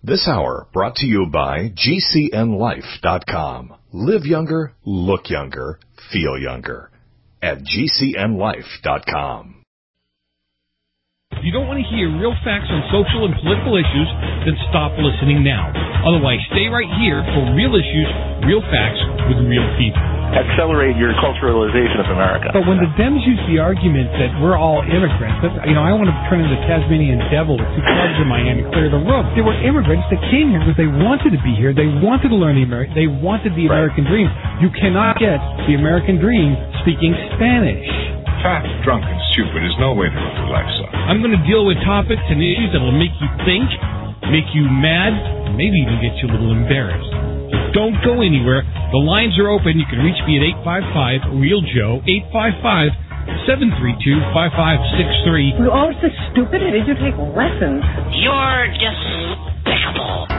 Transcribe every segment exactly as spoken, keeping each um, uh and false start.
This hour brought to you by G C N life dot com. Live younger, look younger, feel younger. At G C N life dot com. If you don't want to hear real facts on social and political issues, then stop listening now. Otherwise, stay right here for real issues, real facts with real people. Accelerate your culturalization of America. But when the Dems use the argument that we're all immigrants, that's, you know, I want to turn into the Tasmanian devil with two clubs in my hand and clear the room. They were immigrants that came here because they wanted to be here. They wanted to learn the American. They wanted the Right. American dream. You cannot get the American dream speaking Spanish. Fat, drunk, and stupid is no way to live your life, son. I'm going to deal with topics and issues that will make you think, make you mad, and maybe even get you a little embarrassed. So don't go anywhere. The lines are open. You can reach me at eight five five, REAL Joe, eight five five, seven three two, five five six three. You're always so stupid. It is you take lessons. You're despicable.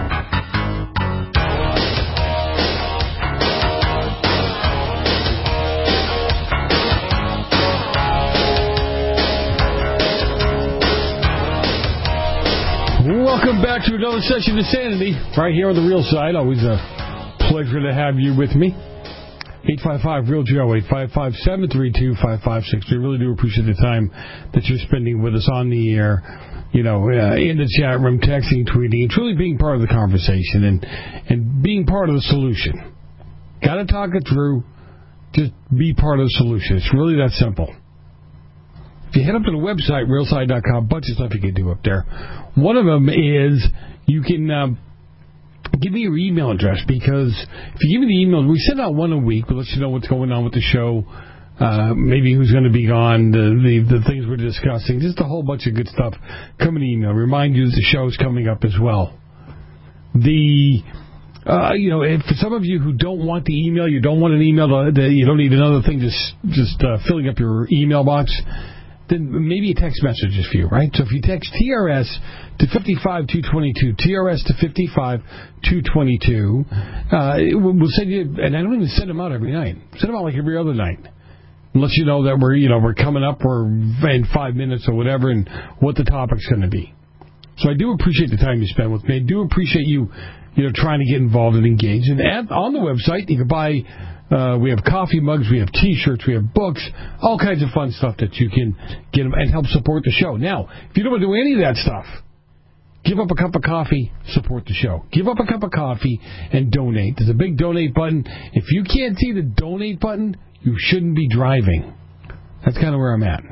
Welcome back to another session of Sanity, right here on the Real Side. Always a pleasure to have you with me. eight five five, REAL Joe, eight five five, seven three two, five five six three. Really do appreciate the time that you're spending with us on the air, you know, uh, in the chat room, texting, tweeting, and truly being part of the conversation and, and being part of the solution. Got to talk it through. Just be part of the solution. It's really that simple. If you head up to the website, real side dot com, a bunch of stuff you can do up there. One of them is you can um, give me your email address, because if you give me the email, we send out one a week. We'll let you know what's going on with the show, uh, maybe who's going to be gone, the, the the things we're discussing, just a whole bunch of good stuff coming to email. Remind you that the show's coming up as well. The... Uh, you know, if for some of you who don't want the email, you don't want an email, to, to, you don't need another thing just just uh, filling up your email box, then maybe a text message is for you, right? So if you text T R S to five five two two two, T R S to five five two two two, uh, we'll send you, and I don't even send them out every night. Send them out like every other night. And let you know that we're, you know, we're coming up, we're in five minutes or whatever, and what the topic's going to be. So I do appreciate the time you spend with me. I do appreciate you, you know, trying to get involved and engaged. And at, on the website, you can buy, uh, we have coffee mugs, we have T-shirts, we have books, all kinds of fun stuff that you can get and help support the show. Now, if you don't want to do any of that stuff, give up a cup of coffee, support the show. Give up a cup of coffee and donate. There's a big donate button. If you can't see the donate button, you shouldn't be driving. That's kind of where I'm at.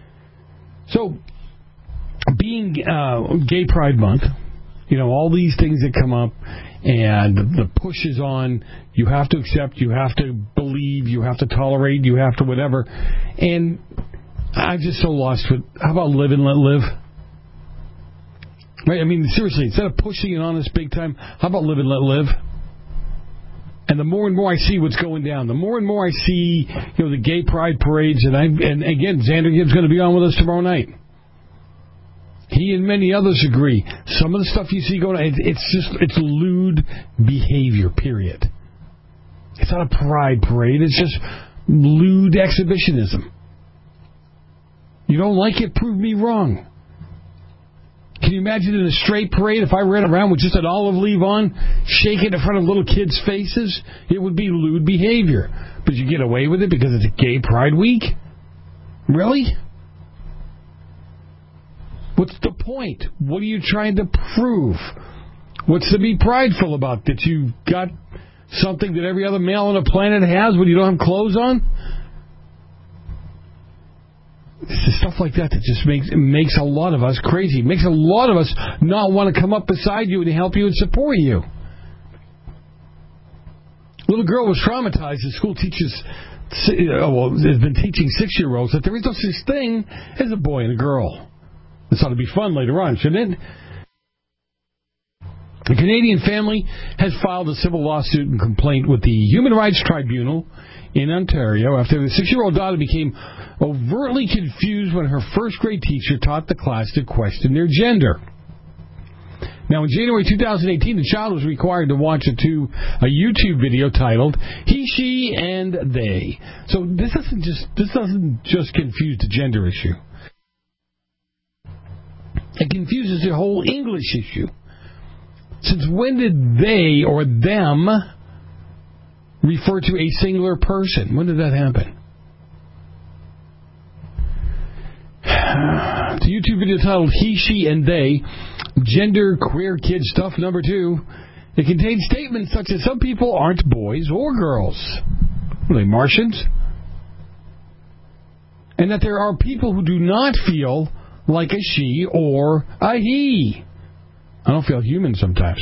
So, being uh, Gay Pride Month, you know, all these things that come up, and the push is on, you have to accept, you have to believe, you have to tolerate, you have to whatever. And I'm just so lost with, how about live and let live? Right? I mean, seriously, instead of pushing it on us big time, how about live and let live? And the more and more I see what's going down, the more and more I see, you know, the gay pride parades, and I and again, Xander Gibbs going to be on with us tomorrow night. He and many others agree. Some of the stuff you see going on, it's just, it's lewd behavior, period. It's not a pride parade. It's just lewd exhibitionism. You don't like it? Prove me wrong. Can you imagine in a straight parade, if I ran around with just an olive leaf on, shaking in front of little kids' faces? It would be lewd behavior. But you get away with it because it's a gay pride week? Really? What's the point? What are you trying to prove? What's to be prideful about? That you got something that every other male on the planet has when you don't have clothes on? It's stuff like that that just makes makes a lot of us crazy. Makes a lot of us not want to come up beside you and help you and support you. Little girl was traumatized. The school teaches, well, has been teaching six-year-olds that there is no such thing as a boy and a girl. This ought to be fun later on, shouldn't it? A Canadian family has filed a civil lawsuit and complaint with the Human Rights Tribunal in Ontario after the six-year-old daughter became overtly confused when her first-grade teacher taught the class to question their gender. Now, in January two thousand eighteen, the child was required to watch a, two, a YouTube video titled "He, She, and They." So this doesn't just this doesn't just confuse the gender issue. It confuses the whole English issue. Since when did they or them refer to a singular person? When did that happen? The YouTube video titled He, She, and They, Gender Queer Kid Stuff Number Two. It contains statements such as some people aren't boys or girls. Are they Martians? And that there are people who do not feel like a she or a he. I don't feel human sometimes.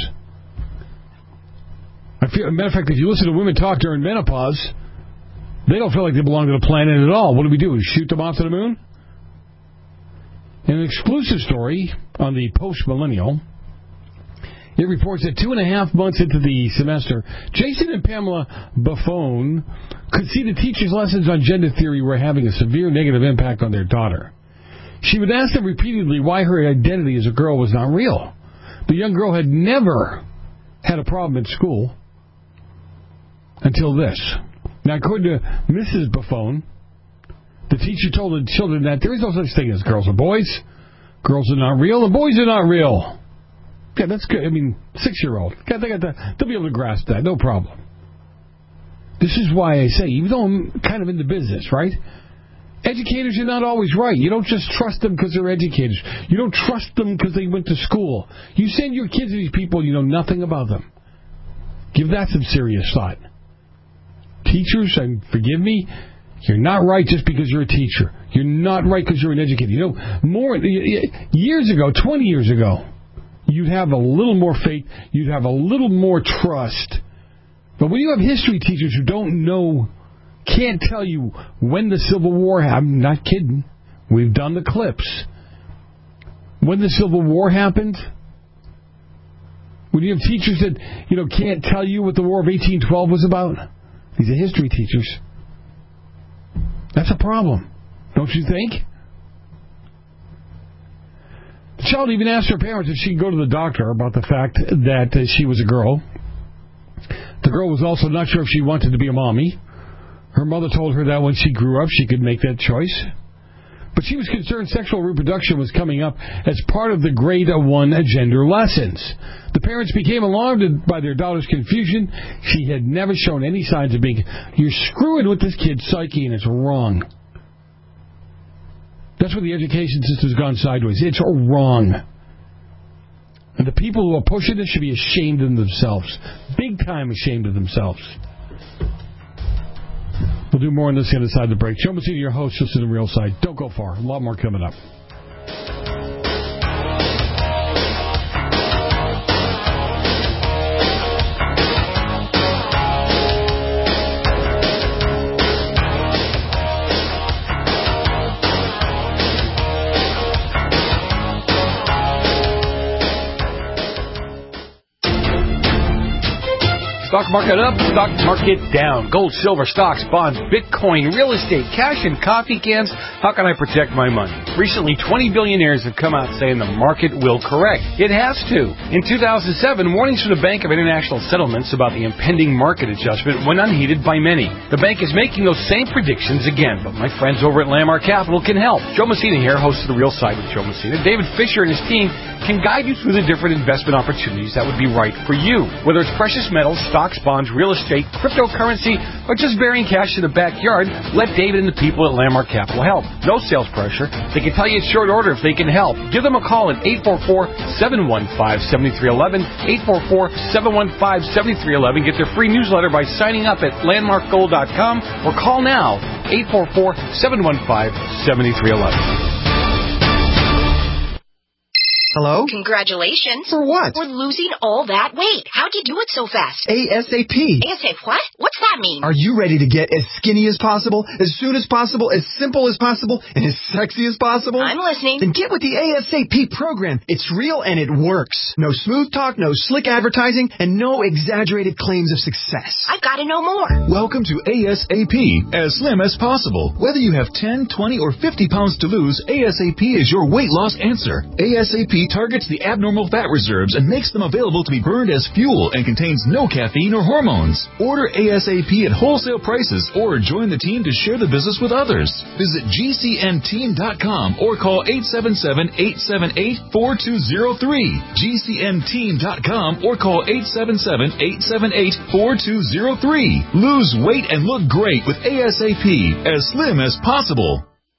I feel, as a matter of fact, if you listen to women talk during menopause, they don't feel like they belong to the planet at all. What do we do? We shoot them off to the moon? In an exclusive story on the Post-Millennial, it reports that two and a half months into the semester, Jason and Pamela Buffone could see the teacher's lessons on gender theory were having a severe negative impact on their daughter. She would ask them repeatedly why her identity as a girl was not real. The young girl had never had a problem at school until this. Now, according to Missus Buffone, the teacher told the children that there is no such thing as girls and boys. Girls are not real, and boys are not real. Yeah, that's good. I mean, six-year-old. They got the, they'll be able to grasp that, no problem. This is why I say, even though I'm kind of in the business, right? Educators are not always right. You don't just trust them because they're educators. You don't trust them because they went to school. You send your kids to these people, you know nothing about them. Give that some serious thought. Teachers, and forgive me, you're not right just because you're a teacher. You're not right because you're an educator. You know, more years ago, twenty years ago, you'd have a little more faith. You'd have a little more trust. But when you have history teachers who don't know, can't tell you when the Civil War happened, I'm not kidding. We've done the clips. When the Civil War happened, when you have teachers that, you know, can't tell you what the War of eighteen twelve was about, these are history teachers. That's a problem, don't you think? The child even asked her parents if she could go to the doctor about the fact that uh, she was a girl. The girl was also not sure if she wanted to be a mommy. Her mother told her that when she grew up, she could make that choice. But she was concerned sexual reproduction was coming up as part of the grade one gender lessons. The parents became alarmed by their daughter's confusion. She had never shown any signs of being... You're screwing with this kid's psyche, and it's wrong. That's where the education system's gone sideways. It's wrong. And the people who are pushing this should be ashamed of themselves. Big time ashamed of themselves. We'll do more on this the other side of the break. Joe Messina, your host, just to the real side. Don't go far. A lot more coming up. Stock market up, stock market down. Gold, silver, stocks, bonds, Bitcoin, real estate, cash, and coffee cans. How can I protect my money? Recently, twenty billionaires have come out saying the market will correct. It has to. In two thousand seven, warnings from the Bank of International Settlements about the impending market adjustment went unheeded by many. The bank is making those same predictions again, but my friends over at Landmark Capital can help. Joe Messina here, host of The Real Side with Joe Messina. David Fisher and his team can guide you through the different investment opportunities that would be right for you. Whether it's precious metals, stocks, bonds, real estate, cryptocurrency, or just burying cash in the backyard, let David and the people at Landmark Capital help. No sales pressure. They can tell you it's short order if they can help. Give them a call at eight four four, seven one five, seven three one one, eight four four, seven one five, seven three one one. Get their free newsletter by signing up at landmark gold dot com or call now, eight four four, seven one five, seven three one one. Hello? Congratulations. For what? For losing all that weight. How'd you do it so fast? ASAP. ASAP what? What's that mean? Are you ready to get as skinny as possible, as soon as possible, as simple as possible, and as sexy as possible? I'm listening. Then get with the ASAP program. It's real and it works. No smooth talk, no slick advertising, and no exaggerated claims of success. I've got to know more. Welcome to ASAP, as slim as possible. Whether you have ten, twenty, or fifty pounds to lose, ASAP is your weight loss answer. ASAP A targets the abnormal fat reserves and makes them available to be burned as fuel and contains no caffeine or hormones. Order ASAP at wholesale prices or join the team to share the business with others. Visit G C N team dot com or call eight seven seven, eight seven eight, four two zero three. G C N team dot com or call eight seven seven, eight seven eight, four two zero three. Lose weight and look great with ASAP, as slim as possible.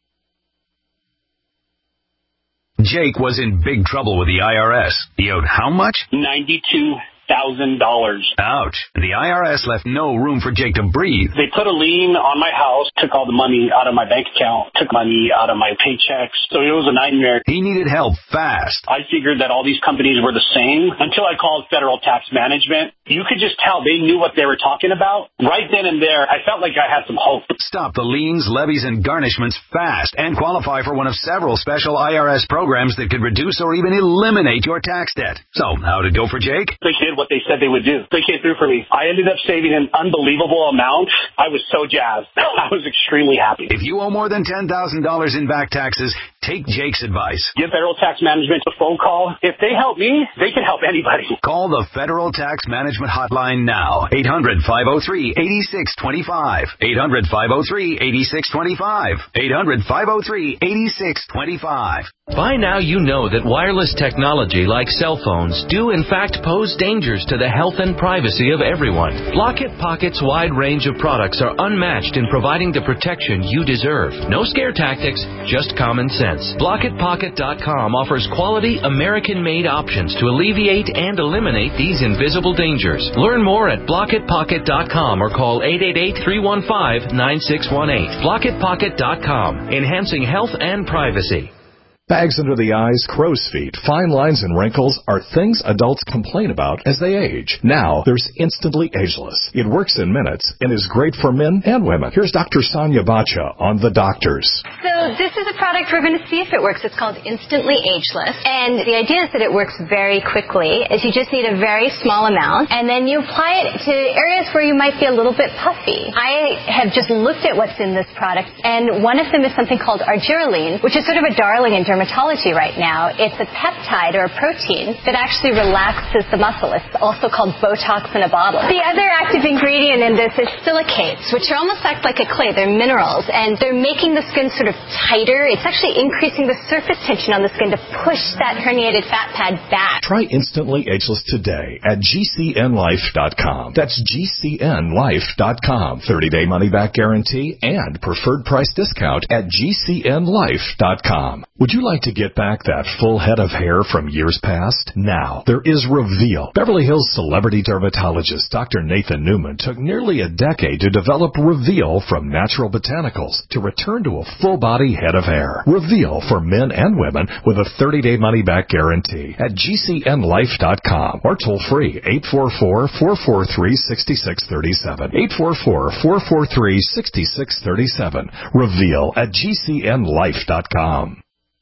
Jake was in big trouble with the I R S. He owed how much? ninety-two thousand dollars. Ouch. The I R S left no room for Jake to breathe. They put a lien on my house, took all the money out of my bank account, took money out of my paychecks. So it was a nightmare. He needed help fast. I figured that all these companies were the same until I called Federal Tax Management. You could just tell they knew what they were talking about. Right then and there, I felt like I had some hope. Stop the liens, levies, and garnishments fast and qualify for one of several special I R S programs that could reduce or even eliminate your tax debt. So, how'd it go for Jake? They did what they said they would do. They came through for me. I ended up saving an unbelievable amount. I was so jazzed. I was extremely happy. If you owe more than ten thousand dollars in back taxes, take Jake's advice. Give Federal Tax Management a phone call. If they help me, they can help anybody. Call the Federal Tax Management Hotline now. eight hundred, five oh three, eight six two five. eight hundred, five oh three, eight six two five. eight hundred, five oh three, eight six two five. By now you know that wireless technology like cell phones do in fact pose dangers to the health and privacy of everyone. Blockit Pocket's wide range of products are unmatched in providing the protection you deserve. No scare tactics, just common sense. Blockit Pocket dot com offers quality American-made options to alleviate and eliminate these invisible dangers. Learn more at Blockit Pocket dot com or call eight eight eight, three one five, nine six one eight. Blockit Pocket dot com, enhancing health and privacy. Bags under the eyes, crow's feet, fine lines, and wrinkles are things adults complain about as they age. Now, there's Instantly Ageless. It works in minutes and is great for men and women. Here's Doctor Sonia Bacha on The Doctors. So this is a product we're going to see if it works. It's called Instantly Ageless. And the idea is that it works very quickly. Is you just need a very small amount, and then you apply it to areas where you might be a little bit puffy. I have just looked at what's in this product, and one of them is something called argireline, which is sort of a darling in dermatology right now. It's a peptide or a protein that actually relaxes the muscle. It's also called Botox in a bottle. The other active ingredient in this is silicates, which are almost act like a clay. They're minerals, and they're making the skin sort of tighter. It's actually increasing the surface tension on the skin to push that herniated fat pad back. Try Instantly Ageless today at G C N life dot com. That's G C N life dot com. thirty-day money-back guarantee and preferred price discount at G C N life dot com. Would you like to get back that full head of hair from years past? Now, there is Reveal. Beverly Hills celebrity dermatologist Doctor Nathan Newman took nearly a decade to develop Reveal from natural botanicals to return to a full-body head of hair. Reveal for men and women with a thirty-day money-back guarantee at G C N life dot com or toll-free eight four four, four four three, six six three seven. eight four four, four four three, six six three seven. Reveal at G C N life dot com.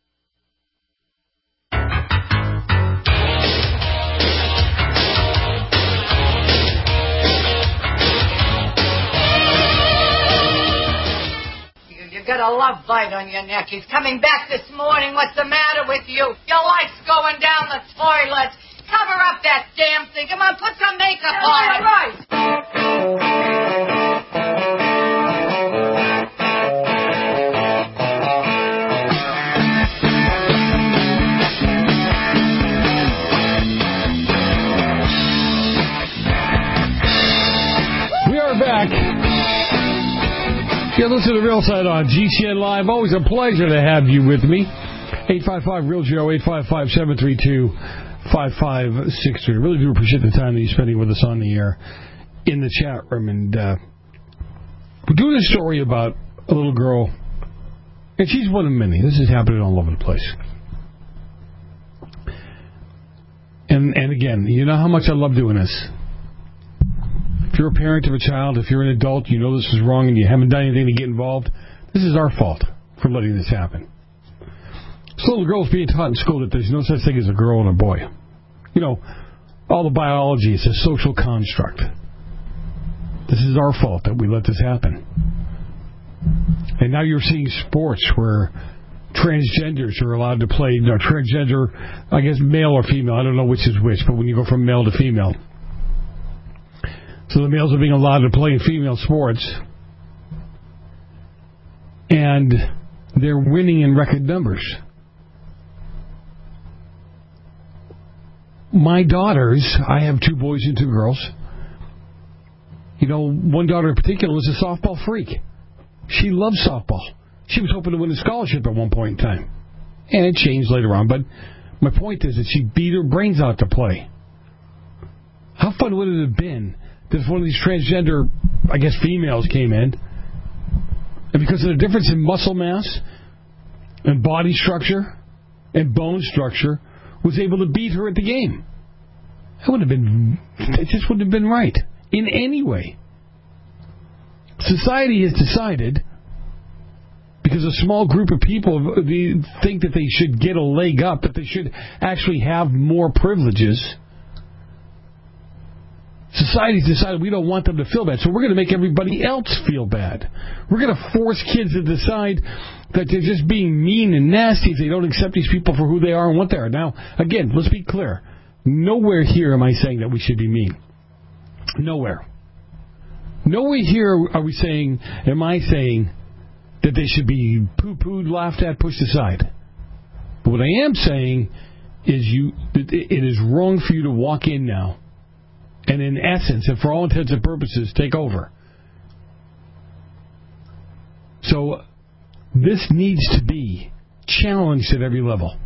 Got a love bite on your neck. He's coming back this morning. What's the matter with you? Your life's going down the toilet. Cover up that damn thing. Come on, put some makeup on. All right. We are back. Yeah, listen to the Real Side on G C N Live. Always a pleasure to have you with me. eight five five, real Joe, eight five five, seven three two, five five six three. Really do appreciate the time that you're spending with us on the air in the chat room. And uh, we're doing a story about a little girl, and she's one of many. This is happening all over the place. And, and again, you know how much I love doing this. If you're a parent of a child, if you're an adult, you know this is wrong and you haven't done anything to get involved, this is our fault for letting this happen. This little girl's being taught in school that there's no such thing as a girl and a boy. You know, all the biology is a social construct. This is our fault that we let this happen. And now you're seeing sports where transgenders are allowed to play, you know, transgender, I guess male or female, I don't know which is which, but when you go from male to female. So the males are being allowed to play in female sports, and they're winning in record numbers. My daughters, I have two boys and two girls. You know, one daughter in particular is a softball freak. She loves softball. She was hoping to win a scholarship at one point in time. And it changed later on, but my point is that she beat her brains out to play. How fun would it have been if one of these transgender, I guess, females came in, and because of the difference in muscle mass and body structure and bone structure, was able to beat her at the game? That would have been, it just wouldn't have been right in any way. Society has decided, because a small group of people think that they should get a leg up, that they should actually have more privileges. Society's decided we don't want them to feel bad, so we're going to make everybody else feel bad. We're going to force kids to decide that they're just being mean and nasty if they don't accept these people for who they are and what they are. Now, again, let's be clear. Nowhere here am I saying that we should be mean. Nowhere. Nowhere here are we saying, am I saying that they should be poo-pooed, laughed at, pushed aside. But what I am saying is you, it is wrong for you to walk in now and in essence, and for all intents and purposes, take over. So this needs to be challenged at every level.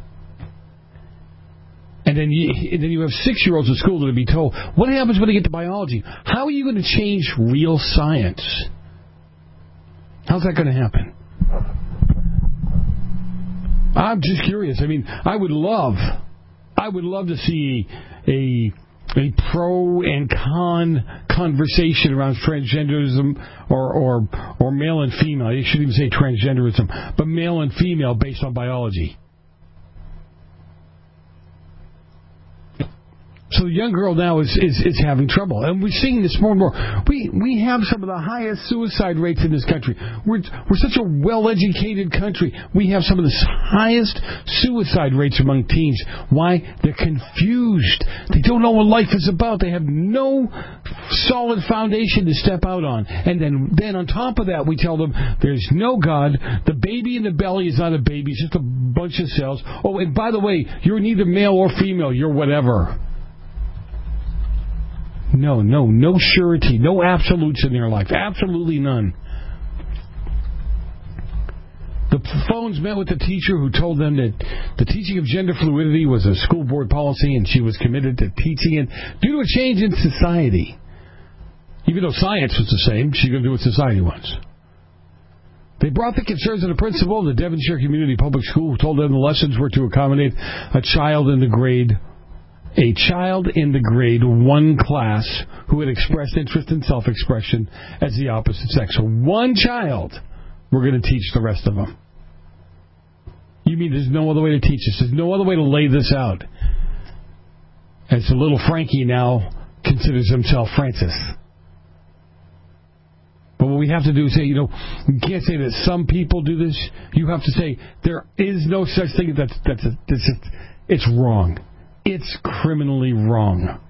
And then you, and then you have six-year-olds at school that will be told, what happens when they get to biology? How are you going to change real science? How's that going to happen? I'm just curious. I mean, I would love, I would love to see a a pro and con conversation around transgenderism or or or male and female. I shouldn't even say transgenderism, but male and female based on biology. So the young girl now is, is, is having trouble. And we're seeing this more and more. We we have some of the highest suicide rates in this country. We're, we're such a well-educated country. We have some of the highest suicide rates among teens. Why? They're confused. They don't know what life is about. They have no solid foundation to step out on. And then, then on top of that, we tell them there's no God. The baby in the belly is not a baby. It's just a bunch of cells. Oh, and by the way, you're neither male or female. You're whatever. No, no, no surety, no absolutes in their life. Absolutely none. The phones met with the teacher who told them that the teaching of gender fluidity was a school board policy and she was committed to teaching it due to a change in society. Even though science was the same, she's going to do what society wants. They brought the concerns of the principal of the Devonshire Community Public School, who told them the lessons were to accommodate a child in the grade A child in the grade one class who had expressed interest in self-expression as the opposite sex. So one child, we're going to teach the rest of them. You mean there's no other way to teach this? There's no other way to lay this out? And so little Frankie now considers himself Francis. But what we have to do is say, you know, you can't say that some people do this. You have to say there is no such thing. That's, that's, a, that's just, it's wrong. It's criminally wrong.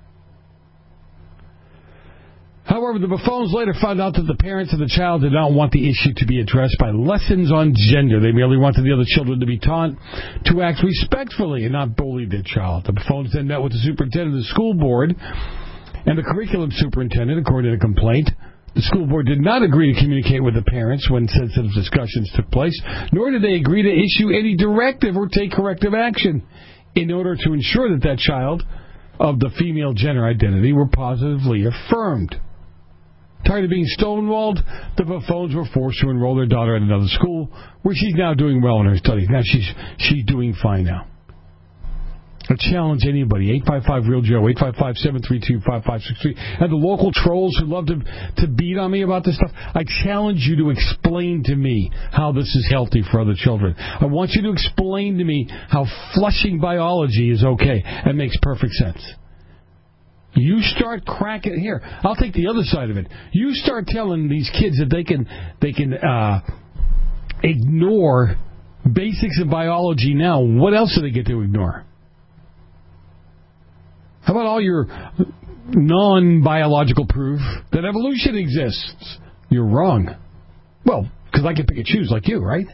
However, the Buffones later found out that the parents of the child did not want the issue to be addressed by lessons on gender. They merely wanted the other children to be taught to act respectfully and not bully their child. The Buffones then met with the superintendent of the school board and the curriculum superintendent, according to the complaint. The school board did not agree to communicate with the parents when sensitive discussions took place, nor did they agree to issue any directive or take corrective action in order to ensure that that child of the female gender identity were positively affirmed. Tired of being stonewalled, the Buffones were forced to enroll their daughter at another school, where she's now doing well in her studies. Now she's she's doing fine now. I challenge anybody, eight five five real Joe, eight five five, seven three two, five five six three. And the local trolls who love to, to beat on me about this stuff, I challenge you to explain to me how this is healthy for other children. I want you to explain to me how flushing biology is okay and makes perfect sense. You start cracking here. I'll take the other side of it. You start telling these kids that they can they can uh, ignore basics of biology now. What else do they get to ignore? How about all your non-biological proof that evolution exists? You're wrong. Well, because I can pick and choose like you, right?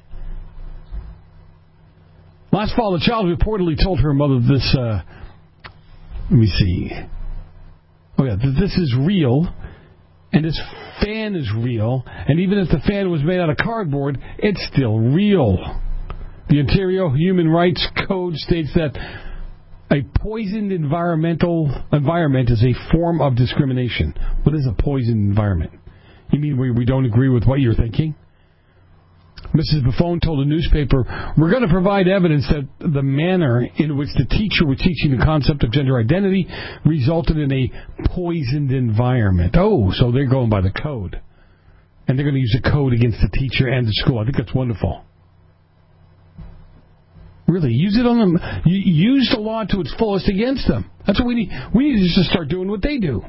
Last fall, the child reportedly told her mother this, uh, let me see. Oh, yeah, this is real, and this fan is real, and even if the fan was made out of cardboard, it's still real. The Ontario Human Rights Code states that a poisoned environmental environment is a form of discrimination. What is a poisoned environment? You mean we, we don't agree with what you're thinking? Missus Buffon told a newspaper, we're going to provide evidence that the manner in which the teacher was teaching the concept of gender identity resulted in a poisoned environment. Oh, so they're going by the code. And they're going to use the code against the teacher and the school. I think that's wonderful. Really, use it on them. Use the law to its fullest against them. That's what we need. We need to just start doing what they do.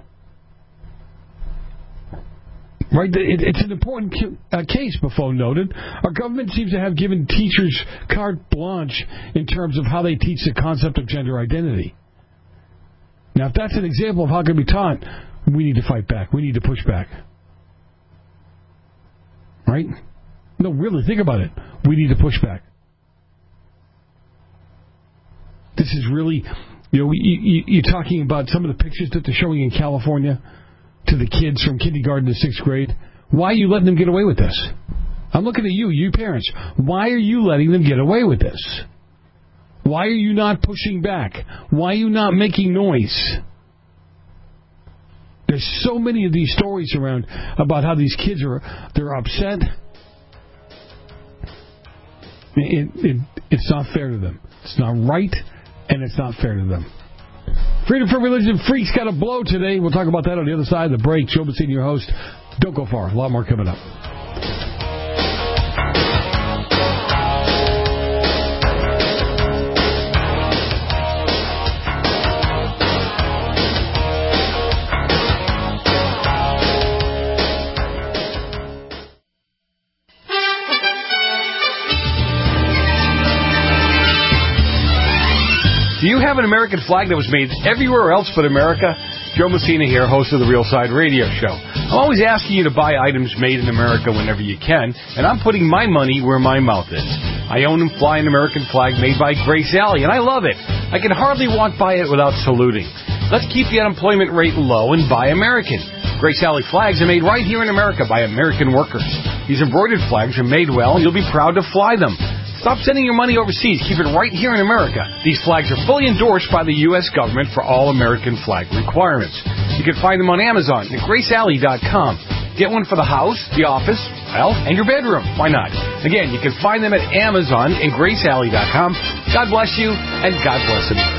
Right? It, it's an important uh, case, Buffon noted. Our government seems to have given teachers carte blanche in terms of how they teach the concept of gender identity. Now, if that's an example of how it can be taught, we need to fight back. We need to push back. Right? No, really, think about it. We need to push back. This is really, you know, you, you, you're talking about some of the pictures that they're showing in California to the kids from kindergarten to sixth grade. Why are you letting them get away with this? I'm looking at you, you parents. Why are you letting them get away with this? Why are you not pushing back? Why are you not making noise? There's so many of these stories around about how these kids are they're upset. It, it, it's not fair to them. It's not right, and it's not fair to them. Freedom from Religion Freaks got a blow today. We'll talk about that on the other side of the break. Joe Messina, your host. Don't go far. A lot more coming up. Do you have an American flag that was made everywhere else but America? Joe Messina here, host of the Real Side Radio Show. I'm always asking you to buy items made in America whenever you can, and I'm putting my money where my mouth is. I own and fly an American flag made by Grace Alley, and I love it. I can hardly walk by it without saluting. Let's keep the unemployment rate low and buy American. Grace Alley flags are made right here in America by American workers. These embroidered flags are made well, and you'll be proud to fly them. Stop sending your money overseas. Keep it right here in America. These flags are fully endorsed by the U S government for all American flag requirements. You can find them on Amazon at grace alley dot com. Get one for the house, the office, well, and your bedroom. Why not? Again, you can find them at Amazon and grace alley dot com. God bless you, and God bless America.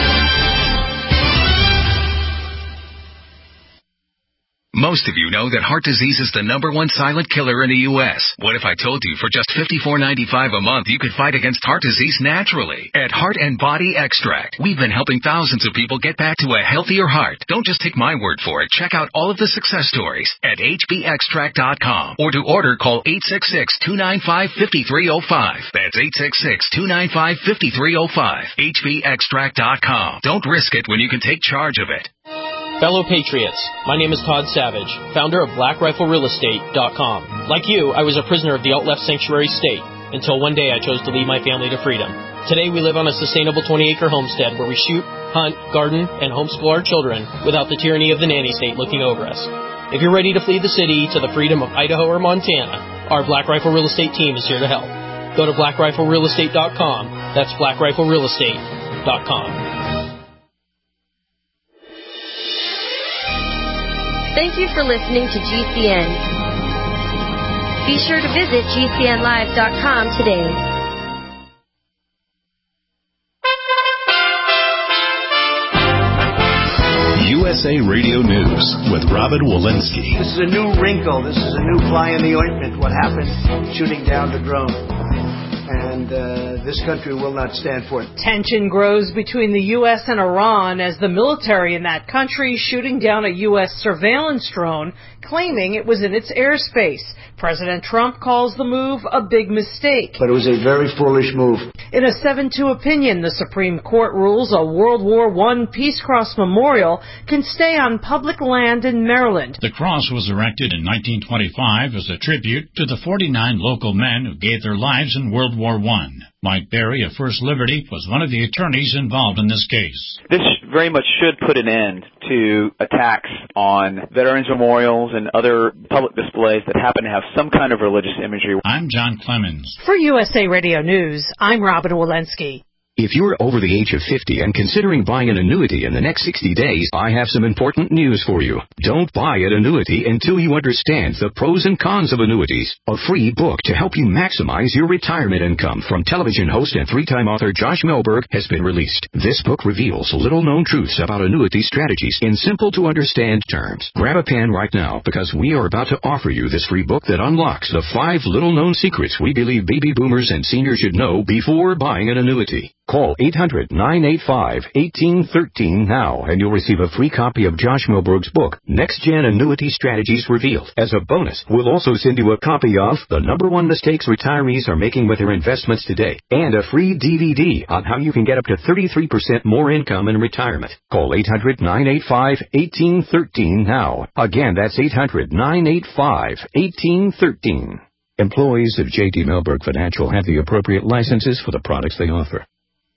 Most of you know that heart disease is the number one silent killer in the U S What if I told you for just fifty-four ninety-five a month you could fight against heart disease naturally? At Heart and Body Extract, we've been helping thousands of people get back to a healthier heart. Don't just take my word for it. Check out all of the success stories at h b extract dot com. Or to order, call eight six six, two nine five, five three zero five. That's eight six six, two nine five, five three zero five. h b extract dot com. Don't risk it when you can take charge of it. Fellow Patriots, my name is Todd Savage, founder of black rifle real estate dot com. Like you, I was a prisoner of the alt-left sanctuary state until one day I chose to lead my family to freedom. Today we live on a sustainable twenty-acre homestead where we shoot, hunt, garden, and homeschool our children without the tyranny of the nanny state looking over us. If you're ready to flee the city to the freedom of Idaho or Montana, our Black Rifle Real Estate team is here to help. Go to black rifle real estate dot com. That's black rifle real estate dot com. Thank you for listening to G C N. Be sure to visit G C N live dot com today. U S A Radio News with Robin Walensky. This is a new wrinkle. This is a new fly in the ointment. What happened shooting down the drone. And and uh, this country will not stand for it. Tension grows between the U S and Iran as the military in that country shooting down a U S surveillance drone, claiming it was in its airspace. President Trump calls the move a big mistake. But it was a very foolish move. In a seven two opinion, the Supreme Court rules a World War One Peace Cross memorial can stay on public land in Maryland. The cross was erected in nineteen twenty-five as a tribute to the forty-nine local men who gave their lives in World War One. Mike Berry of First Liberty was one of the attorneys involved in this case. This very much should put an end to attacks on veterans memorials and other public displays that happen to have some kind of religious imagery. I'm John Clemens. For U S A Radio News, I'm Robin Walensky. If you're over the age of fifty and considering buying an annuity in the next sixty days, I have some important news for you. Don't buy an annuity until you understand the pros and cons of annuities. A free book to help you maximize your retirement income from television host and three-time author Josh Melberg has been released. This book reveals little-known truths about annuity strategies in simple-to-understand terms. Grab a pen right now because we are about to offer you this free book that unlocks the five little-known secrets we believe baby boomers and seniors should know before buying an annuity. Call eight hundred, nine eight five, one eight one three now and you'll receive a free copy of Josh Melberg's book, Next Gen Annuity Strategies Revealed. As a bonus, we'll also send you a copy of The Number One Mistakes Retirees Are Making with Their Investments Today and a free D V D on how you can get up to thirty-three percent more income in retirement. Call eight hundred, nine eight five, one eight one three now. Again, that's eight hundred, nine eight five, one eight one three. Employees of J D. Melberg Financial have the appropriate licenses for the products they offer.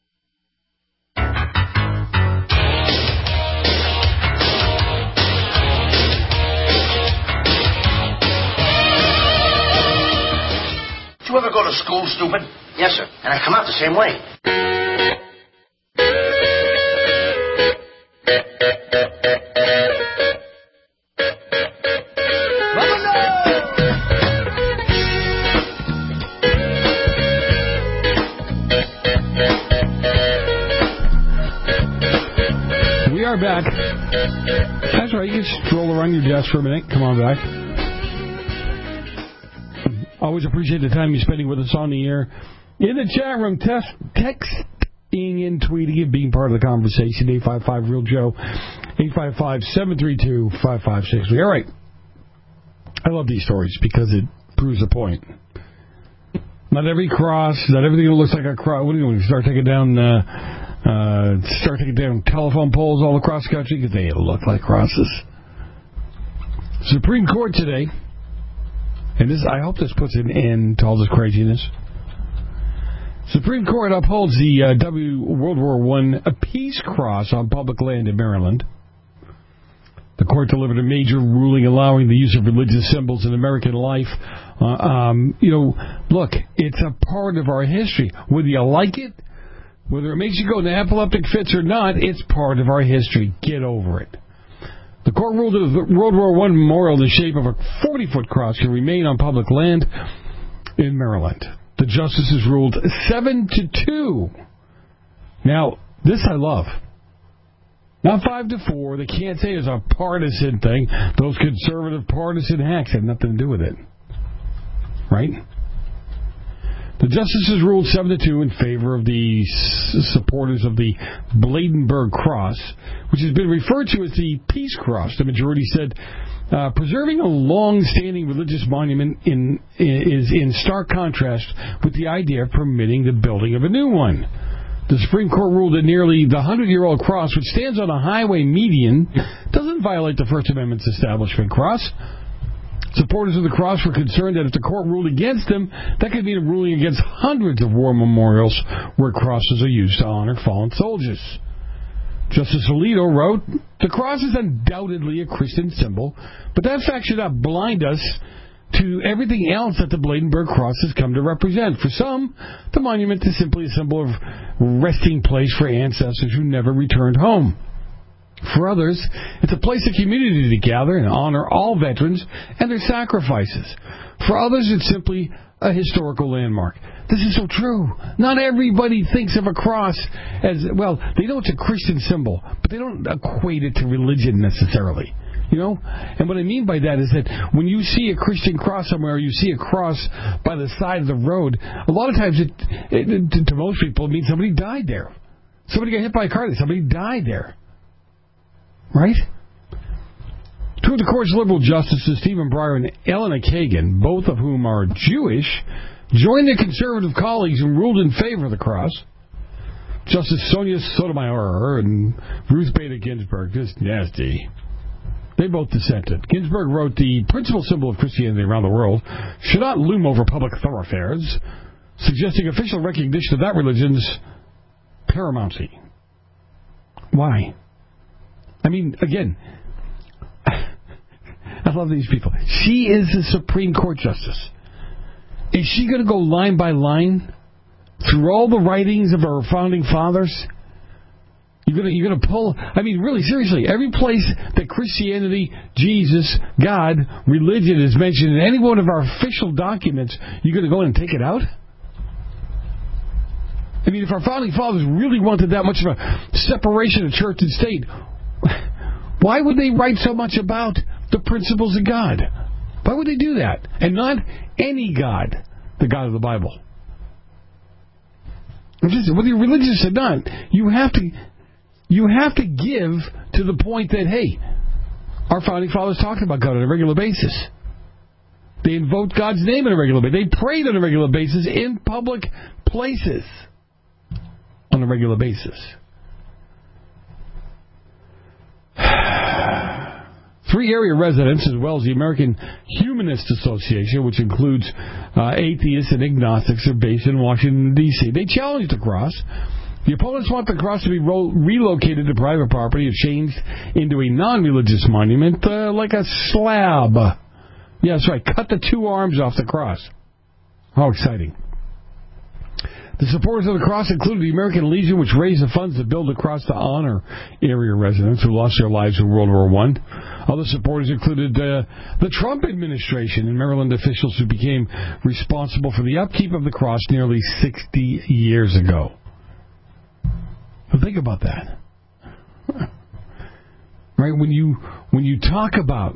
Did you ever go to school, stupid? Yes, sir. And I come out the same way. We are back. That's right. You can stroll around your desk for a minute. Come on back. Always appreciate the time you're spending with us on the air. In the chat room, test, texting and tweeting and being part of the conversation. eight five five real Joe. eight five five, seven three two, five five six three. All right. I love these stories because it proves a point. Not every cross, not everything that looks like a cross. What are you doing? Start taking down, uh, uh, start taking down telephone poles all across the country because they look like crosses. Supreme Court today. And this, I hope this puts an end to all this craziness. Supreme Court upholds the uh, W World War One Peace Cross on public land in Maryland. The court delivered a major ruling allowing the use of religious symbols in American life. Uh, um, you know, look, it's a part of our history. Whether you like it, whether it makes you go into epileptic fits or not, it's part of our history. Get over it. The court ruled that the World War One memorial in the shape of a forty-foot cross can remain on public land in Maryland. The justices ruled seven to two. Now, this I love. Not five to four. They can't say it's a partisan thing. Those conservative partisan hacks have nothing to do with it. Right? The justices ruled seven to two in favor of the s- supporters of the Bladenberg Cross, which has been referred to as the Peace Cross. The majority said uh, preserving a long-standing religious monument in, is in stark contrast with the idea of permitting the building of a new one. The Supreme Court ruled that nearly the hundred-year-old cross, which stands on a highway median, doesn't violate the First Amendment's Establishment Cross. Supporters of the cross were concerned that if the court ruled against them, that could mean a ruling against hundreds of war memorials where crosses are used to honor fallen soldiers. Justice Alito wrote, "The cross is undoubtedly a Christian symbol, but that fact should not blind us to everything else that the Bladenberg Cross has come to represent. For some, the monument is simply a symbol of resting place for ancestors who never returned home. For others, it's a place of community to gather and honor all veterans and their sacrifices. For others, it's simply a historical landmark." This is so true. Not everybody thinks of a cross as, well, they know it's a Christian symbol, but they don't equate it to religion necessarily. You know? And what I mean by that is that when you see a Christian cross somewhere, or you see a cross by the side of the road, a lot of times it, it to, to most people it means somebody died there. Somebody got hit by a car, somebody died there. Right? Two of the court's liberal justices, Stephen Breyer and Elena Kagan, both of whom are Jewish, joined their conservative colleagues and ruled in favor of the cross. Justice Sonia Sotomayor and Ruth Bader Ginsburg, just nasty. They both dissented. Ginsburg wrote, the principal symbol of Christianity around the world should not loom over public thoroughfares, suggesting official recognition of that religion's paramountcy. Why? I mean, again, I love these people. She is the Supreme Court Justice. Is she going to go line by line through all the writings of our founding fathers? You're going to, you're going to pull... I mean, really, seriously, every place that Christianity, Jesus, God, religion is mentioned in any one of our official documents, you're going to go in and take it out? I mean, if our founding fathers really wanted that much of a separation of church and state, why would they write so much about the principles of God? Why would they do that? And not any God, the God of the Bible. Just, whether you're religious or not, you have to you have to give to the point that, hey, our founding fathers talked about God on a regular basis. They invoked God's name on a regular basis. They prayed on a regular basis in public places on a regular basis. Three area residents, as well as the American Humanist Association, which includes uh, atheists and agnostics, are based in Washington, D C They challenged the cross. The opponents want the cross to be ro- relocated to private property or changed into a non-religious monument, uh, like a slab. Yeah, that's right. Cut the two arms off the cross. How exciting. The supporters of the cross included the American Legion, which raised the funds to build a cross to honor area residents who lost their lives in World War One. Other supporters included uh, the Trump administration and Maryland officials who became responsible for the upkeep of the cross nearly sixty years ago. But think about that. Right? When you when you talk about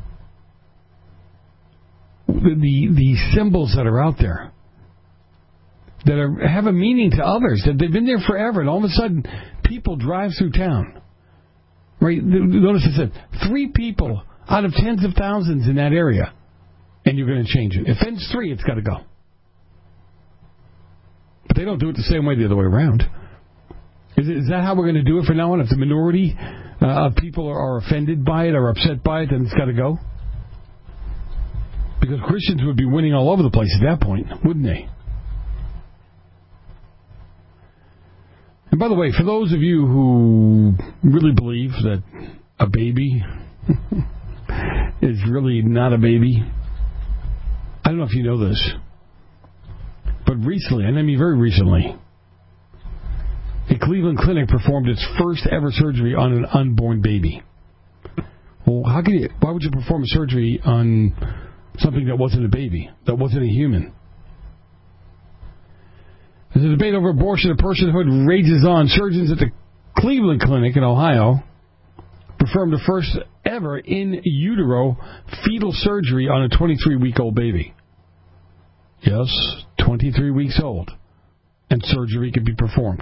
the the, the symbols that are out there, that are, have a meaning to others, that they've been there forever, and all of a sudden, people drive through town. Right? Notice I said, three people out of tens of thousands in that area, and you're going to change it. If it's three, it's got to go. But they don't do it the same way the other way around. Is, it, is that how we're going to do it from now on? If the minority uh, of people are, are offended by it or upset by it, then it's got to go? Because Christians would be winning all over the place at that point, wouldn't they? And by the way, for those of you who really believe that a baby is really not a baby, I don't know if you know this, but recently, and I mean very recently, a Cleveland clinic performed its first ever surgery on an unborn baby. Well, how can you, why would you perform a surgery on something that wasn't a baby, that wasn't a human? As the debate over abortion and personhood rages on, surgeons at the Cleveland Clinic in Ohio performed the first ever in utero fetal surgery on a twenty-three-week-old baby. Yes, twenty-three weeks old, and surgery could be performed.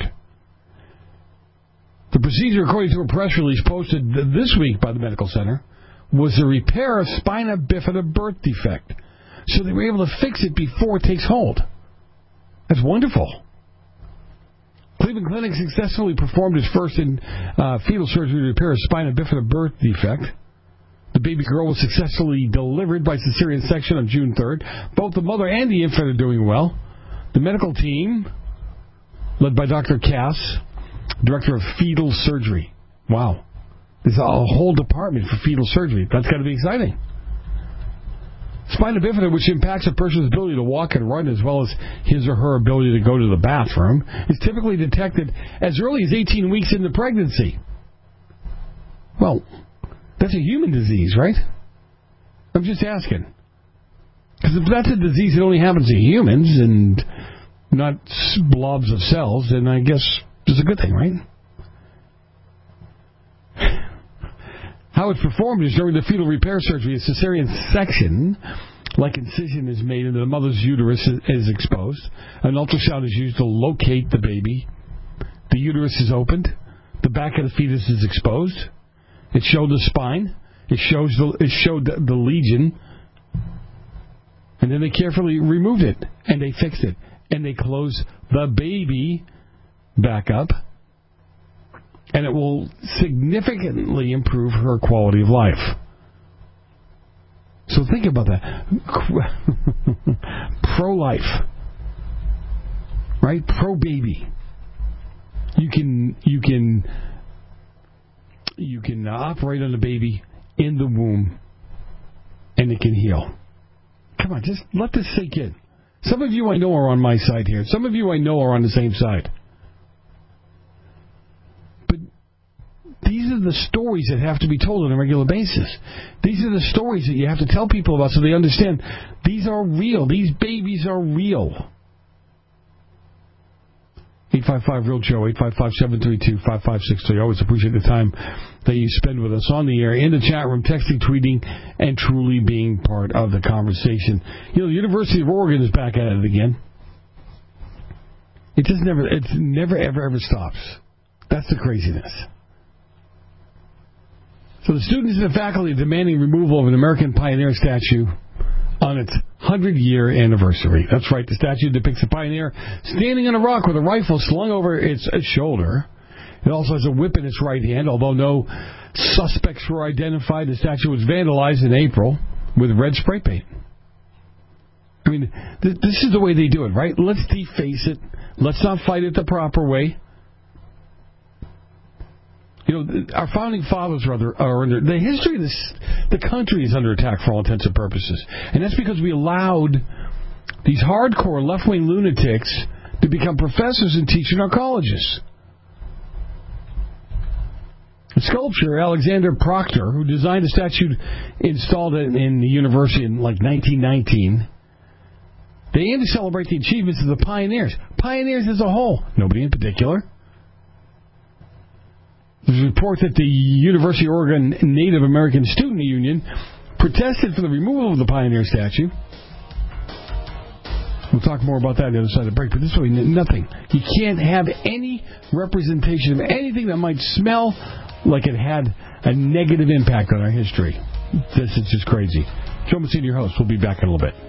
The procedure, according to a press release posted this week by the medical center, was the repair of spina bifida birth defect. So they were able to fix it before it takes hold. That's wonderful. Cleveland Clinic successfully performed its first in uh, fetal surgery to repair a spina bifida birth defect. The baby girl was successfully delivered by cesarean section on June third. Both the mother and the infant are doing well. The medical team, led by Doctor Cass, director of fetal surgery. Wow. There's a whole department for fetal surgery. That's got to be exciting. Spina bifida, which impacts a person's ability to walk and run as well as his or her ability to go to the bathroom, is typically detected as early as eighteen weeks into pregnancy. Well, that's a human disease, right? I'm just asking. Because if that's a disease that only happens to humans and not blobs of cells, then I guess it's a good thing, right? How How it's performed is during the fetal repair surgery. A cesarean section, like incision, is made and the mother's uterus is exposed. An ultrasound is used to locate the baby. The uterus is opened. The back of the fetus is exposed. It showed the spine. It shows the, it showed the, the lesion. And then they carefully removed it. And they fixed it. And they closed the baby back up. And it will significantly improve her quality of life. So think about that. Pro-life. Right? Pro-baby. You can you can you can operate on the baby in the womb and it can heal. Come on, just let this sink in. Some of you I know are on my side here. Some of you I know are on the same side. But these are the stories that have to be told on a regular basis. These are the stories that you have to tell people about so they understand these are real. These babies are real. eight five five, real Joe, eight five five, seven three two, five five six three. I always appreciate the time that you spend with us on the air, in the chat room, texting, tweeting, and truly being part of the conversation. You know, the University of Oregon is back at it again. It just never, it never, ever, ever stops. That's the craziness. So the students and the faculty are demanding removal of an American pioneer statue on its hundred-year anniversary. That's right, the statue depicts a pioneer standing on a rock with a rifle slung over its shoulder. It also has a whip in its right hand, although no suspects were identified. The statue was vandalized in April with red spray paint. I mean, th- this is the way they do it, right? Let's deface it. Let's not fight it the proper way. You know, our founding fathers are, under, are under... The history of this... The country is under attack for all intents and purposes. And that's because we allowed these hardcore left-wing lunatics to become professors and teach in our colleges. The sculptor, Alexander Proctor, who designed a statue installed in, in the university in, like, nineteen nineteen... They aim to celebrate the achievements of the pioneers. Pioneers as a whole. Nobody in particular. There's a report that the University of Oregon Native American Student Union protested for the removal of the pioneer statue. We'll talk more about that on the other side of the break, but this way, nothing. You can't have any representation of anything that might smell like it had a negative impact on our history. This is just crazy. Joe Messina, your host. We'll be back in a little bit.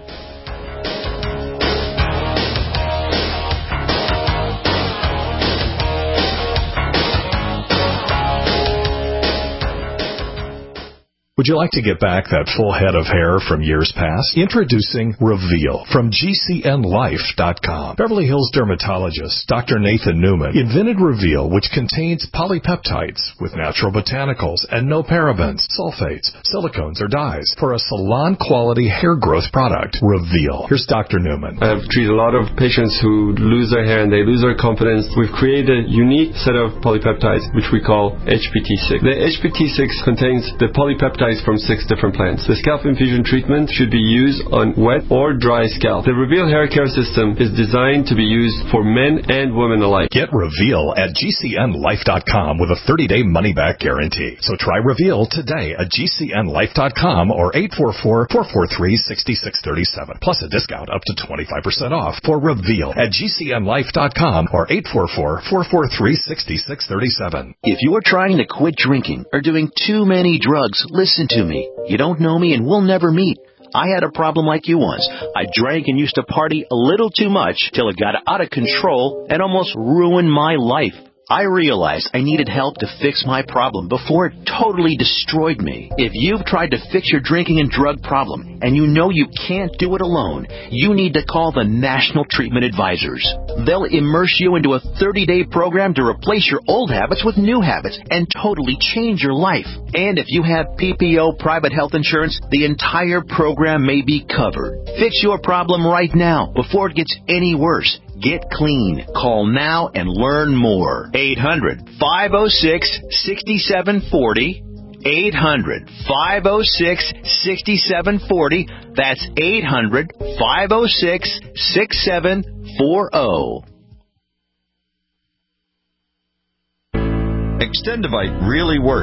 Would you like to get back that full head of hair from years past? Introducing Reveal from G C N life dot com. Beverly Hills dermatologist Doctor Nathan Newman invented Reveal, which contains polypeptides with natural botanicals and no parabens, sulfates, silicones, or dyes for a salon-quality hair growth product. Reveal. Here's Doctor Newman. I've treated a lot of patients who lose their hair and they lose their confidence. We've created a unique set of polypeptides, which we call H P T six. The H P T six contains the polypeptides from six different plants. The scalp infusion treatment should be used on wet or dry scalp. The Reveal hair care system is designed to be used for men and women alike. Get Reveal at G C N life dot com with a thirty-day money-back guarantee. So try Reveal today at G C N life dot com or eight four four, four four three, six six three seven. Plus a discount up to twenty-five percent off for Reveal at G C N life dot com or eight four four, four four three, six six three seven. If you are trying to quit drinking or doing too many drugs, listen to me. You don't know me and we'll never meet. I had a problem like you once. I drank and used to party a little too much till it got out of control and almost ruined my life. I realized I needed help to fix my problem before it totally destroyed me. If you've tried to fix your drinking and drug problem and you know you can't do it alone, you need to call the National Treatment Advisors. They'll immerse you into a thirty-day program to replace your old habits with new habits and totally change your life. And if you have P P O private health insurance, the entire program may be covered. Fix your problem right now before it gets any worse. Get clean. Call now and learn more. eight hundred, five oh six, six seven four oh. eight hundred, five oh six, six seven four oh. That's eight hundred, five oh six, six seven four oh. Extendivite really works.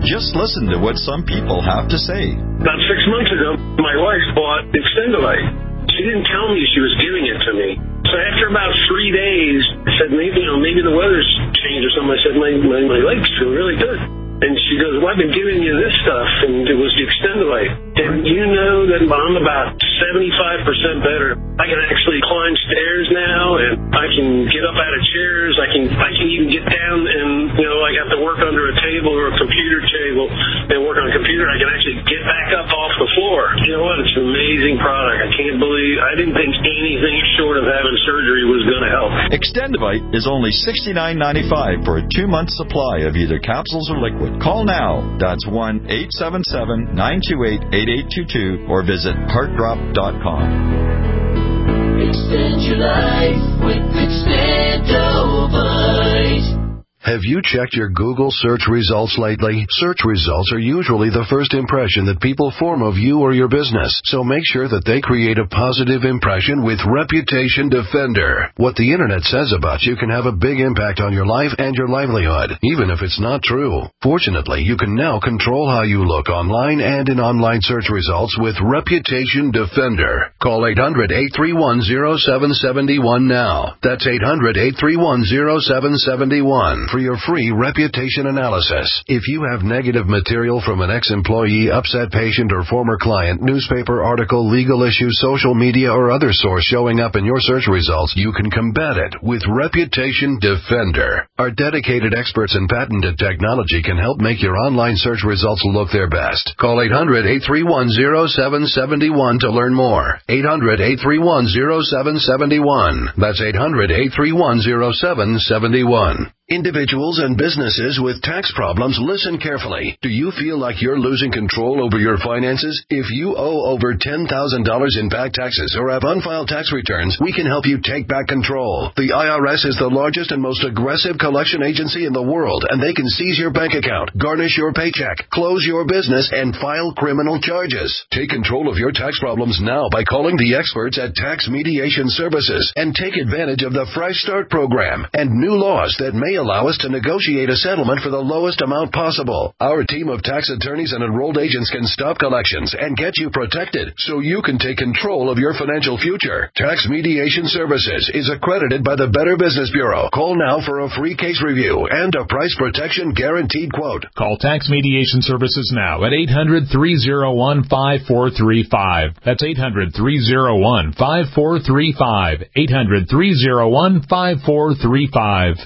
Just listen to what some people have to say. About six months ago, my wife bought Extendivite. She didn't tell me she was giving it to me. So after about three days, I said, maybe, you know, maybe the weather's changed or something. I said, my, my, my legs feel really good. And she goes, well, I've been giving you this stuff, and it was the Extendivite. And you know that I'm about seventy-five percent better. I can actually climb stairs now, and I can get up out of chairs. I can I can even get down and, you know, I have to work under a table or a computer table and work on a computer. I can actually get back up off the floor. You know what? It's an amazing product. I can't believe, I didn't think anything short of having surgery was going to help. Extendivite is only sixty-nine ninety-five for a two-month supply of either capsules or liquid. Call now. That's one eight seven seven, nine two eight, eight eight two two or visit heart drop dot com. Extend your life with Extendivite. Have you checked your Google search results lately? Search results are usually the first impression that people form of you or your business, so make sure that they create a positive impression with Reputation Defender. What the internet says about you can have a big impact on your life and your livelihood, even if it's not true. Fortunately, you can now control how you look online and in online search results with Reputation Defender. Call eight hundred, eight three one, zero seven seven one now. That's eight hundred, eight three one, zero seven seven one. For your free reputation analysis. If you have negative material from an ex-employee, upset patient, or former client, newspaper article, legal issue, social media, or other source showing up in your search results, you can combat it with Reputation Defender. Our dedicated experts in patented technology can help make your online search results look their best. Call eight hundred, eight three one, zero seven seven one to learn more. eight hundred, eight three one, zero seven seven one. That's eight hundred, eight three one, zero seven seven one. Individuals and businesses with tax problems, listen carefully. Do you feel like you're losing control over your finances? If you owe over ten thousand dollars in back taxes or have unfiled tax returns, we can help you take back control. The I R S is the largest and most aggressive collection agency in the world, and they can seize your bank account, garnish your paycheck, close your business, and file criminal charges. Take control of your tax problems now by calling the experts at Tax Mediation Services and take advantage of the Fresh Start program and new laws that may allow us to negotiate a settlement for the lowest amount possible. Our team of tax attorneys and enrolled agents can stop collections and get you protected so you can take control of your financial future. Tax Mediation Services is accredited by the Better Business Bureau. Call now for a free case review and a price protection guaranteed quote. Call Tax Mediation Services now at eight hundred, three oh one, five four three five. That's eight hundred, three oh one, five four three five. eight hundred, three oh one, five four three five.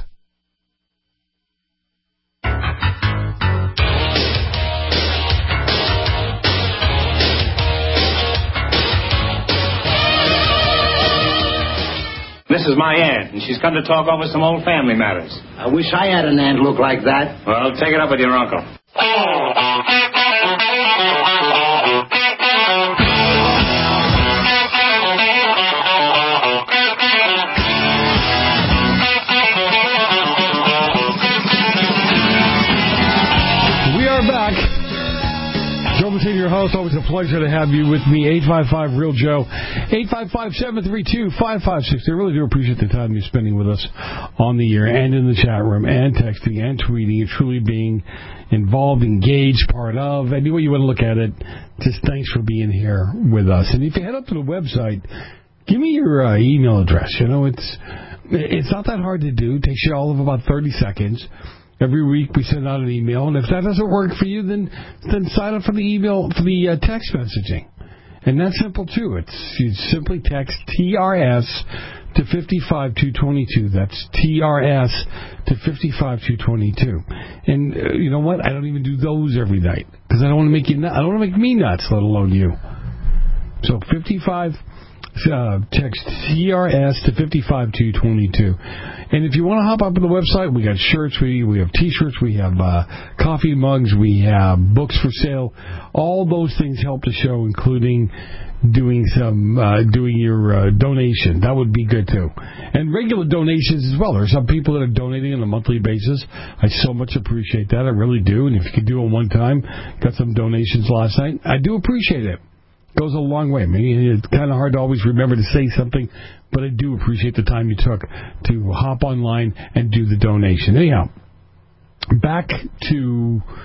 This is my aunt, and she's come to talk over some old family matters. I wish I had an aunt look like that. Well, take it up with your uncle. We are back. Joe Messina, your host. Always a pleasure to have you with me. eight five five, real Joe. eight five five, seven three two, five five six zero. I really do appreciate the time you're spending with us on the air and in the chat room and texting and tweeting and truly being involved, engaged, part of. Any way you want to look at it, just thanks for being here with us. And if you head up to the website, give me your uh, email address. You know, it's it's not that hard to do. It takes you all of about thirty seconds. Every week we send out an email, and if that doesn't work for you, then then sign up for the email, for the uh, text messaging. And that's simple, too. It's you simply text T R S to five five two two two. That's T R S to five five two two two. And uh, you know what? I don't even do those every night, because I don't want to make you nuts. I don't want to make me nuts, let alone you. So fifty-five... Uh, text T R S to five five two two two. And if you want to hop up on the website, we got shirts, we we have T-shirts, we have uh, coffee mugs, we have books for sale. All those things help the show, including doing some uh, doing your uh, donation. That would be good too. And regular donations as well. There are some people that are donating on a monthly basis. I so much appreciate that. I really do. And if you could do it one time, got some donations last night. I do appreciate it. Goes a long way. Maybe it's kind of hard to always remember to say something, but I do appreciate the time you took to hop online and do the donation. Anyhow, back to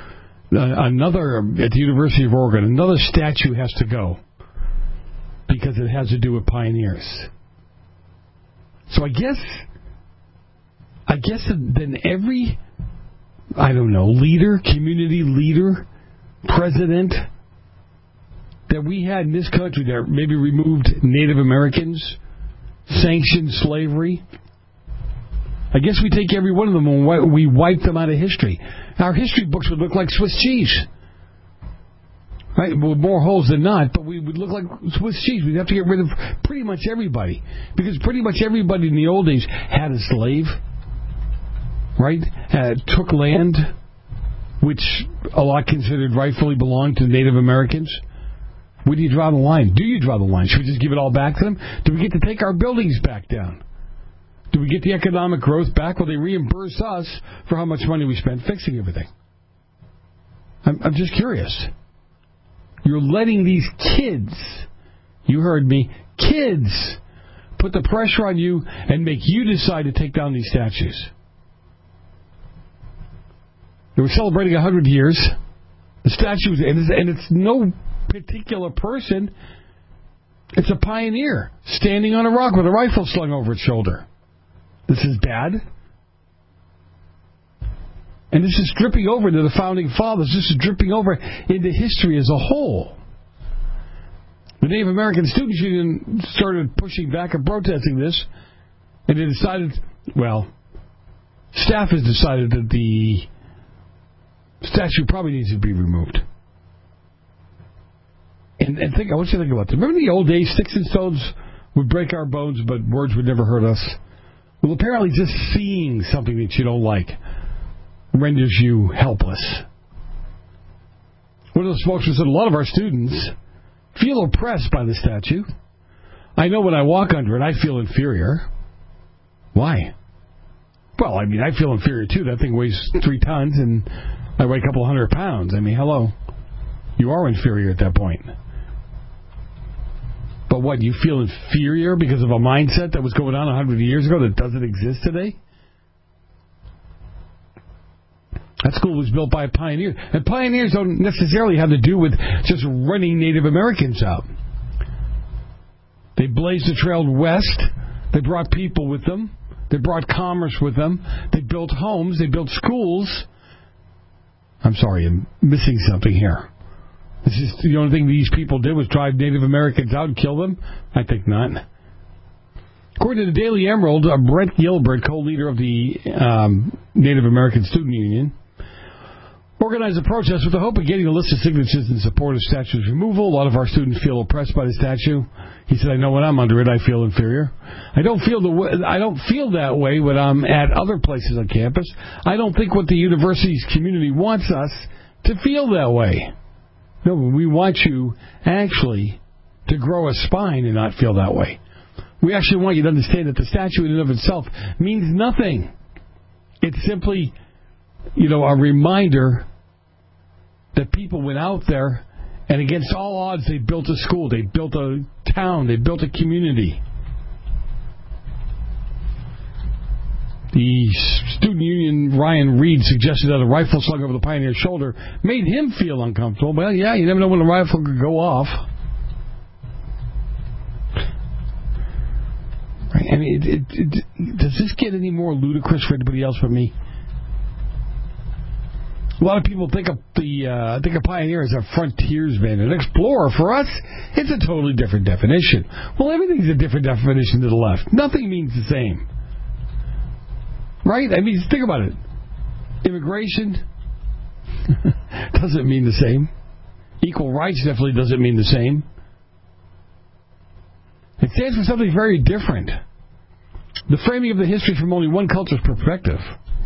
Uh, another, at the University of Oregon, another statue has to go because it has to do with pioneers. So I guess, I guess then every, I don't know, leader, community leader, president that we had in this country that maybe removed Native Americans, sanctioned slavery, I guess we take every one of them and we wipe them out of history. Our history books would look like Swiss cheese. Right? With more holes than not, but we would look like Swiss cheese. We'd have to get rid of pretty much everybody. Because pretty much everybody in the old days had a slave. Right? Uh, took land, which a lot considered rightfully belonged to Native Americans. Where do you draw the line? Do you draw the line? Should we just give it all back to them? Do we get to take our buildings back down? Do we get the economic growth back? Will they reimburse us for how much money we spent fixing everything? I'm, I'm just curious. You're letting these kids, you heard me, kids, put the pressure on you and make you decide to take down these statues. They were celebrating one hundred years. The statues, and it's, and it's no particular person. It's a pioneer standing on a rock with a rifle slung over its shoulder. This is bad. And this is dripping over into the Founding Fathers. This is dripping over into history as a whole. The Native American Students Union started pushing back and protesting this, and they decided, well, staff has decided that the statue probably needs to be removed. And, and think, I want you to think about this. Remember the old days, sticks and stones would break our bones, but words would never hurt us? Well, apparently just seeing something that you don't like renders you helpless. One of the spokesmen said a lot of our students feel oppressed by the statue. I know when I walk under it, I feel inferior. Why? Well, I mean, I feel inferior too. That thing weighs three tons and I weigh a couple hundred pounds. I mean, hello. You are inferior at that point. But what, you feel inferior because of a mindset that was going on one hundred years ago that doesn't exist today? That school was built by a pioneer. And pioneers don't necessarily have to do with just running Native Americans out. They blazed the trail west. They brought people with them. They brought commerce with them. They built homes. They built schools. I'm sorry, I'm missing something here. This is the only thing these people did was drive Native Americans out and kill them? I think not. According to the Daily Emerald, uh, Brent Gilbert, co-leader of the um, Native American Student Union, organized a protest with the hope of getting a list of signatures in support of statue's removal. A lot of our students feel oppressed by the statue. He said, I know when I'm under it, I feel inferior. I don't feel the way, I don't feel that way when I'm at other places on campus. I don't think what the university's community wants us to feel that way. No, we want you actually to grow a spine and not feel that way. We actually want you to understand that the statue in and of itself means nothing. It's simply, you know, a reminder that people went out there and against all odds they built a school, they built a town, they built a community. The student union, Ryan Reed, suggested that a rifle slung over the pioneer's shoulder made him feel uncomfortable. Well, yeah, you never know when a rifle could go off. Right? I mean, it, it, it, does this get any more ludicrous for anybody else but me? A lot of people think of the uh, think of pioneer as a frontiersman, an explorer. For us, it's a totally different definition. Well, everything's a different definition to the left. Nothing means the same. Right? I mean, think about it. Immigration doesn't mean the same. Equal rights definitely doesn't mean the same. It stands for something very different. The framing of the history from only one culture's perspective.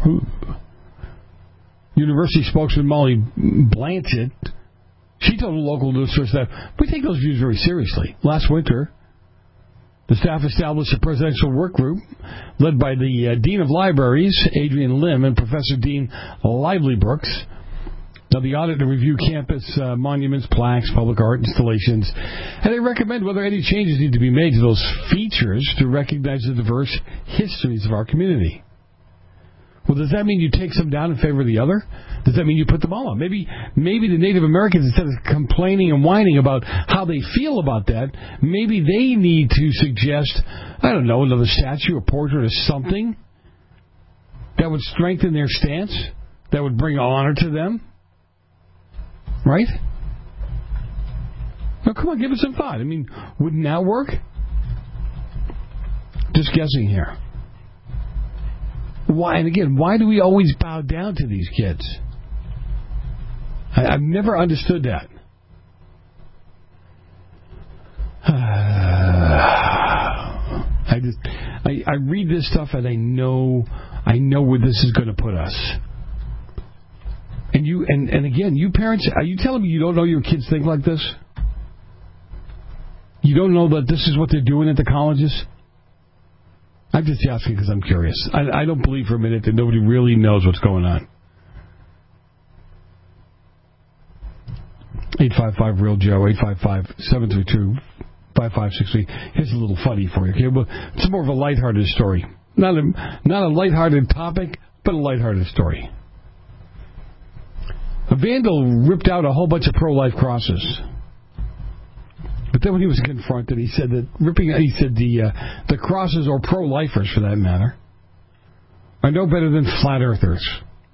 University spokesman Molly Blanchett, she told a local news source that we take those views very seriously. Last winter, the staff established a presidential work group led by the uh, Dean of Libraries, Adrian Lim, and Professor Dean Lively Brooks. Now, the audit and review campus uh, monuments, plaques, public art installations, and they recommend whether any changes need to be made to those features to recognize the diverse histories of our community. Well, does that mean you take some down in favor of the other? Does that mean you put them all on? Maybe maybe the Native Americans, instead of complaining and whining about how they feel about that, maybe they need to suggest, I don't know, another statue, a portrait, or something that would strengthen their stance, that would bring honor to them. Right? Now, come on, give it some thought. I mean, wouldn't that work? Just guessing here. Why? And again, why do we always bow down to these kids? I, I've never understood that. I just, I, I read this stuff and I know, I know where this is going to put us. And you, and, and again, you parents, are you telling me you don't know your kids think like this? You don't know that this is what they're doing at the colleges? I'm just asking because I'm curious. I, I don't believe for a minute that nobody really knows what's going on. eight five five real Joe, eight five five, seven three two, five five six three. Here's a little funny for you. Okay? Well, it's more of a lighthearted story. Not a, not a lighthearted topic, but a lighthearted story. A vandal ripped out a whole bunch of pro-life crosses. But then when he was confronted, he said that ripping, he said the uh, the crosses, or pro-lifers for that matter, are no better than flat earthers.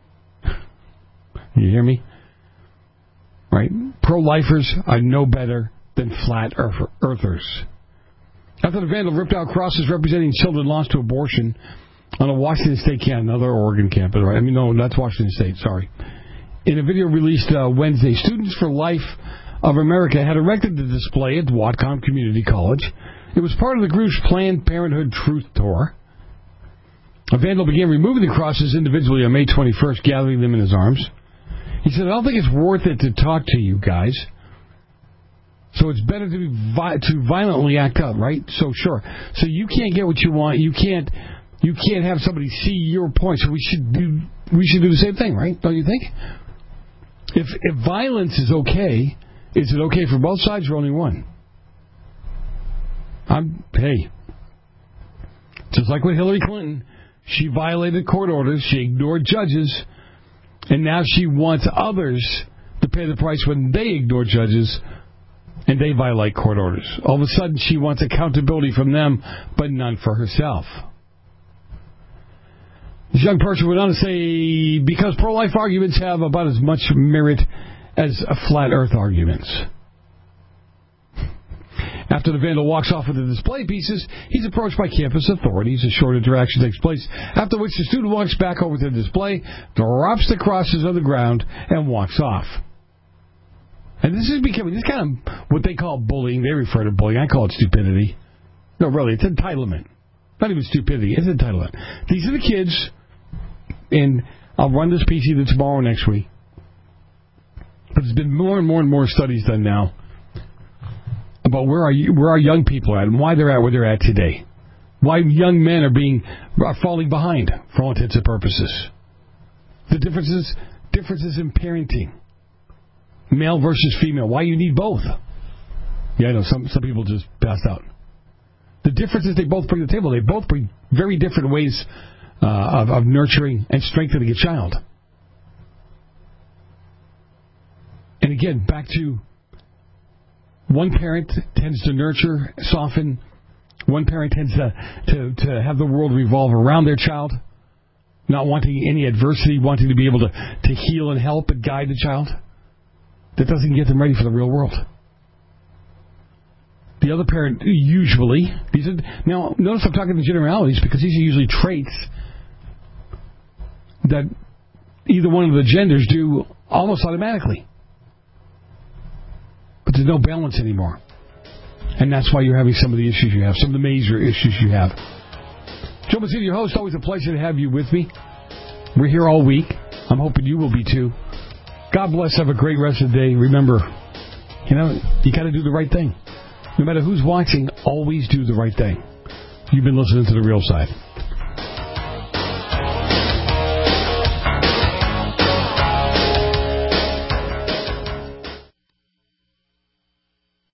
You hear me? Right? Pro-lifers are no better than flat earthers. After the vandal ripped out crosses representing children lost to abortion on a Washington State campus, another Oregon campus, right? I mean, no, that's Washington State, sorry. In a video released uh, Wednesday, Students for Life of America had erected the display at Whatcom Community College. It was part of the group's Planned Parenthood Truth Tour. A vandal began removing the crosses individually on May twenty-first, gathering them in his arms. He said, I don't think it's worth it to talk to you guys. So it's better to be vi- to violently act out, right? So sure. So you can't get what you want. You can't you can't have somebody see your point. So we should do we should do the same thing, right? Don't you think? If if violence is okay, is it okay for both sides or only one? I'm hey. Just like with Hillary Clinton, she violated court orders, she ignored judges, and now she wants others to pay the price when they ignore judges and they violate court orders. All of a sudden, she wants accountability from them, but none for herself. This young person went on to say, because pro-life arguments have about as much merit as flat earth arguments. After the vandal walks off with the display pieces, he's approached by campus authorities. A short interaction takes place, after which the student walks back over to the display, drops the crosses on the ground, and walks off. And this is becoming, this kind of what they call bullying. They refer to bullying. I call it stupidity. No, really, it's entitlement. Not even stupidity, it's entitlement. These are the kids, and I'll run this piece either tomorrow or next week. But there's been more and more and more studies done now about where our, where our young people are at and why they're at where they're at today. Why young men are being are falling behind, for all intents and purposes. The differences differences in parenting. Male versus female. Why you need both. Yeah, I know, some, some people just passed out. The difference is they both bring to the table. They both bring very different ways uh, of, of nurturing and strengthening a child. And again, back to one parent tends to nurture, soften. One parent tends to, to, to have the world revolve around their child, not wanting any adversity, wanting to be able to, to heal and help and guide the child. That doesn't get them ready for the real world. The other parent, usually, these are, now notice I'm talking in generalities because these are usually traits that either one of the genders do almost automatically. But there's no balance anymore. And that's why you're having some of the issues you have, some of the major issues you have. Joe Mazzini, your host, always a pleasure to have you with me. We're here all week. I'm hoping you will be too. God bless. Have a great rest of the day. Remember, you know, you got to do the right thing. No matter who's watching, always do the right thing. You've been listening to The Real Side.